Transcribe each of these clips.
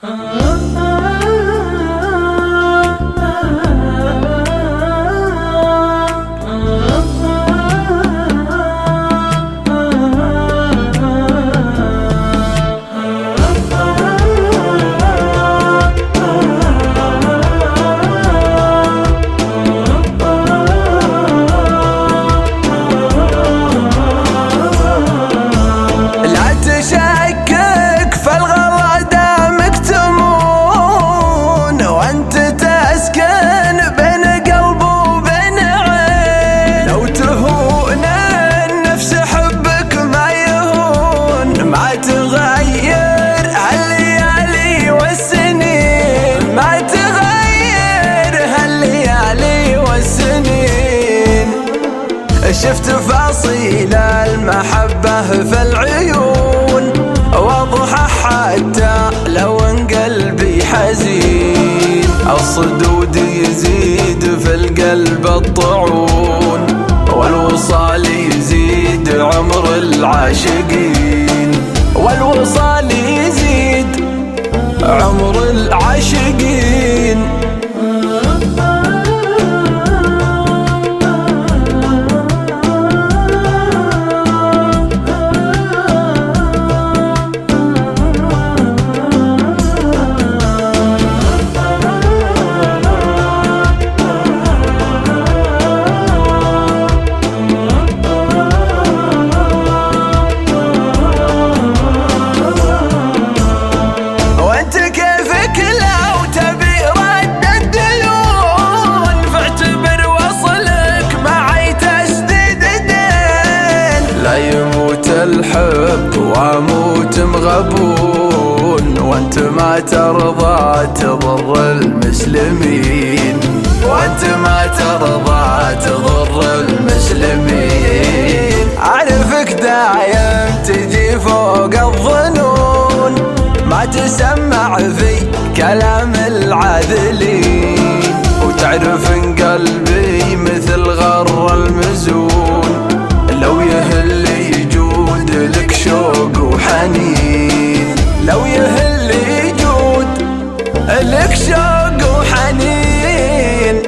شفت فصيل المحبة في العيون واضحة حتى لو ان قلبي حزين. الصدود يزيد في القلب الطعون والوصال يزيد عمر العاشقين. والوصال يزيد عمر العاشقين. الحب واموت مغبون وانت ما ترضى تضر المسلمين. وانت ما ترضى تضر المسلمين. اعرفك دايم تجي فوق الظنون ما تسمع في كلام العاذلين. وتعرف ان قلبي مثل غر المزون لو يهل يجود لك شوق وحنين. لو يهل يجود لك شوق وحنين.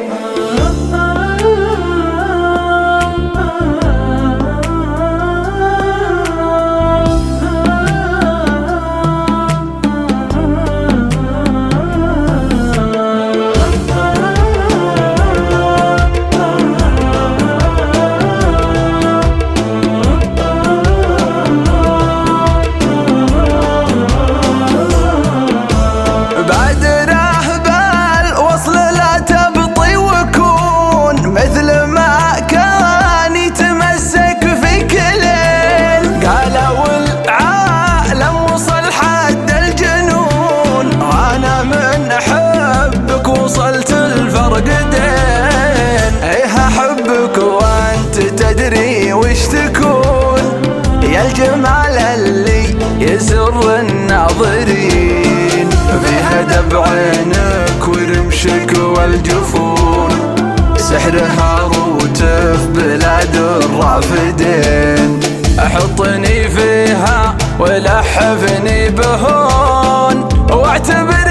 تدري وش تكون يا الجمال اللي يسر الناظرين. فيها دمع عينك ورمشك والجفون سحرها روتف بلاد الرافدين. احطني فيها ولحفني بهون واعتبر